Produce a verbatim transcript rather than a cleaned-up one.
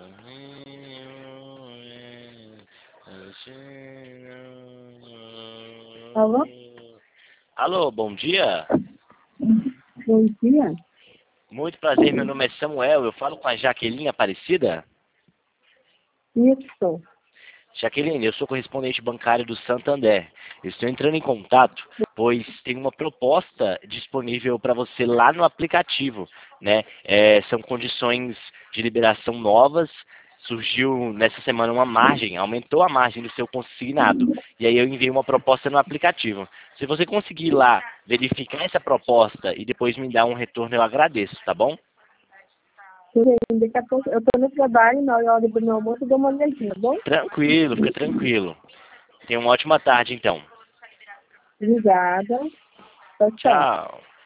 Alô? Alô, bom dia. Bom dia. Muito prazer, meu nome é Samuel. Eu falo com a Jaqueline Aparecida. Isso. Jaqueline, eu sou correspondente bancário do Santander. Eu estou entrando em contato, pois tem uma proposta disponível para você lá no aplicativo, né? É, são condições de liberação novas. Surgiu nessa semana uma margem, aumentou a margem do seu consignado. E aí eu enviei uma proposta no aplicativo. Se você conseguir ir lá verificar essa proposta e depois me dar um retorno, eu agradeço, tá bom? Tudo bem. Daqui a pouco eu estou no trabalho, na hora do meu almoço eu dou uma olhadinha, tá bom? Tranquilo, fica tranquilo. Tenha uma ótima tarde, então. Obrigada. Tchau, tchau. Tchau.